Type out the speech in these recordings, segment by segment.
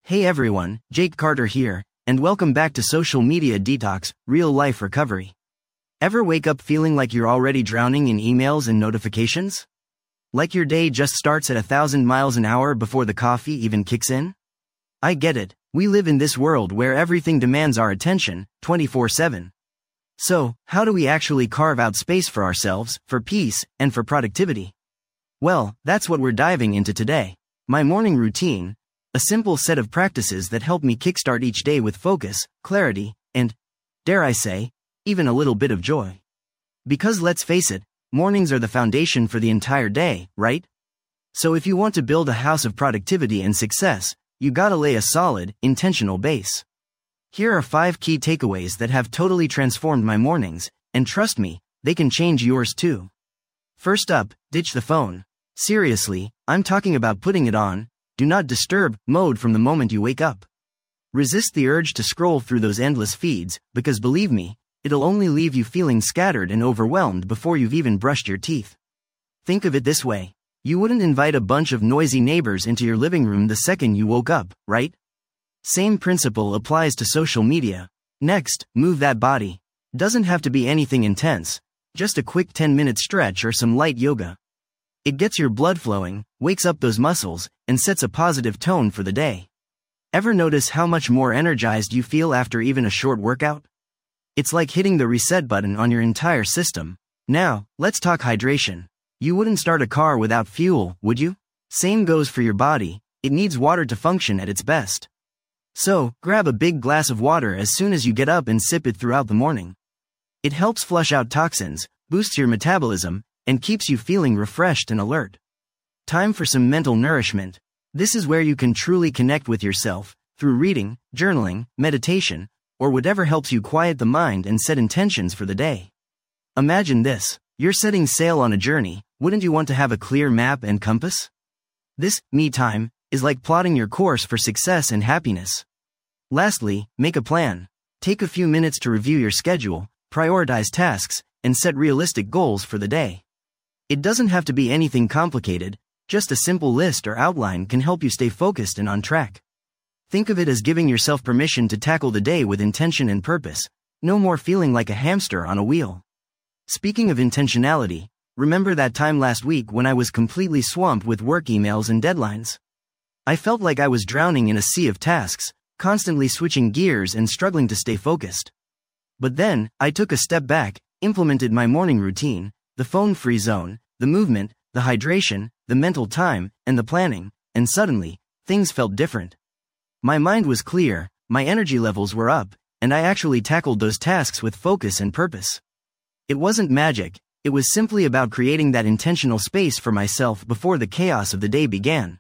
Hey everyone, Jake Carter here, and welcome back to Social Media Detox, Real Life Recovery. Ever wake up feeling like you're already drowning in emails and notifications? Like your day just starts at 1,000 miles an hour before the coffee even kicks in? I get it, we live in this world where everything demands our attention, 24/7. So, how do we actually carve out space for ourselves, for peace, and for productivity? Well, that's what we're diving into today. My morning routine, a simple set of practices that help me kickstart each day with focus, clarity, and, dare I say, even a little bit of joy. Because let's face it, mornings are the foundation for the entire day, right? So if you want to build a house of productivity and success, you gotta lay a solid, intentional base. Here are 5 key takeaways that have totally transformed my mornings, and trust me, they can change yours too. First up, ditch the phone. Seriously, I'm talking about putting it on do not disturb mode from the moment you wake up. Resist the urge to scroll through those endless feeds, because believe me, it'll only leave you feeling scattered and overwhelmed before you've even brushed your teeth. Think of it this way. You wouldn't invite a bunch of noisy neighbors into your living room the second you woke up, right? Same principle applies to social media. Next, move that body. Doesn't have to be anything intense, just a quick 10-minute stretch or some light yoga. It gets your blood flowing, wakes up those muscles, and sets a positive tone for the day. Ever notice how much more energized you feel after even a short workout? It's like hitting the reset button on your entire system. Now, let's talk hydration. You wouldn't start a car without fuel, would you? Same goes for your body, it needs water to function at its best. So, grab a big glass of water as soon as you get up and sip it throughout the morning. It helps flush out toxins, boosts your metabolism, and keeps you feeling refreshed and alert. Time for some mental nourishment. This is where you can truly connect with yourself, through reading, journaling, meditation, or whatever helps you quiet the mind and set intentions for the day. Imagine this, you're setting sail on a journey, wouldn't you want to have a clear map and compass? This, me time, is like plotting your course for success and happiness. Lastly, make a plan. Take a few minutes to review your schedule, prioritize tasks, and set realistic goals for the day. It doesn't have to be anything complicated, just a simple list or outline can help you stay focused and on track. Think of it as giving yourself permission to tackle the day with intention and purpose, no more feeling like a hamster on a wheel. Speaking of intentionality, remember that time last week when I was completely swamped with work emails and deadlines? I felt like I was drowning in a sea of tasks, constantly switching gears and struggling to stay focused. But then, I took a step back, implemented my morning routine, the phone-free zone, the movement, the hydration, the mental time, and the planning, and suddenly, things felt different. My mind was clear, my energy levels were up, and I actually tackled those tasks with focus and purpose. It wasn't magic, it was simply about creating that intentional space for myself before the chaos of the day began.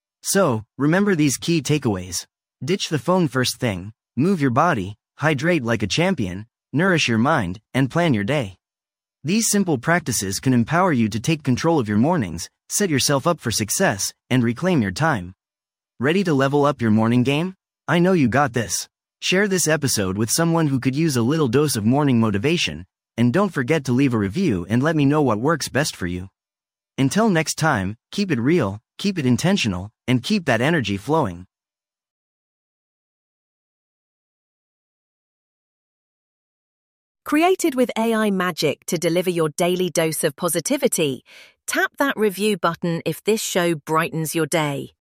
So, remember these key takeaways. Ditch the phone first thing, move your body, hydrate like a champion, nourish your mind, and plan your day. These simple practices can empower you to take control of your mornings, set yourself up for success, and reclaim your time. Ready to level up your morning game? I know you got this. Share this episode with someone who could use a little dose of morning motivation, and don't forget to leave a review and let me know what works best for you. Until next time, keep it real, keep it intentional, and keep that energy flowing. Created with AI magic to deliver your daily dose of positivity, tap that review button if this show brightens your day.